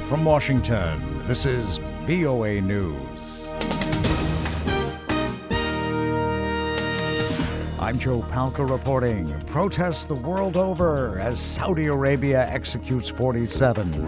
From Washington, this is VOA News. I'm Joe Palca reporting. Protests the world over as Saudi Arabia executes 47.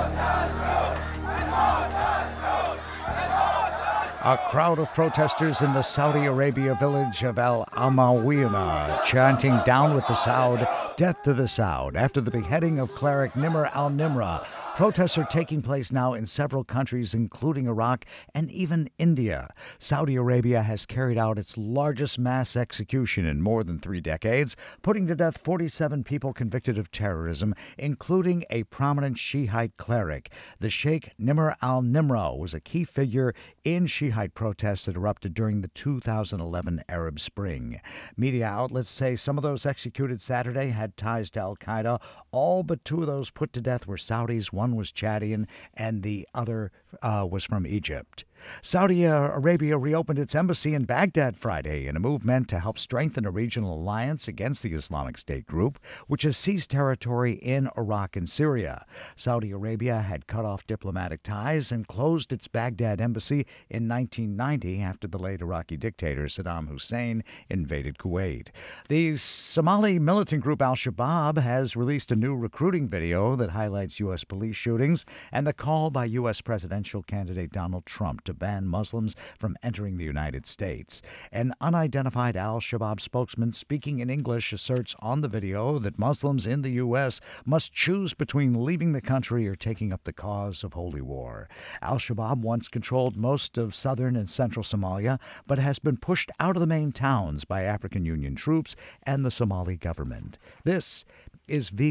A crowd of protesters in the Saudi Arabia village of Al Amawiyana chanting "Down with the Saud, death to the Saud" after the beheading of cleric Nimr al-Nimra. Protests are taking place now in several countries, including Iraq and even India. Saudi Arabia has carried out its largest mass execution in more than 3 decades, putting to death 47 people convicted of terrorism, including a prominent Shiite cleric. The Sheikh Nimr al-Nimra was a key figure in Shiite protests that erupted during the 2011 Arab Spring. Media outlets say some of those executed Saturday had ties to al-Qaeda. All but 2 of those put to death were Saudis. One was Chadian, and the other was from Egypt. Saudi Arabia reopened its embassy in Baghdad Friday in a move meant to help strengthen a regional alliance against the Islamic State group, which has seized territory in Iraq and Syria. Saudi Arabia had cut off diplomatic ties and closed its Baghdad embassy in 1990 after the late Iraqi dictator Saddam Hussein invaded Kuwait. The Somali militant group Al-Shabaab has released a new recruiting video that highlights U.S. police shootings and the call by U.S. presidential candidate Donald Trump to ban Muslims from entering the United States. An unidentified Al-Shabaab spokesman speaking in English asserts on the video that Muslims in the U.S. must choose between leaving the country or taking up the cause of holy war. Al-Shabaab once controlled most of southern and central Somalia, but has been pushed out of the main towns by African Union troops and the Somali government. This is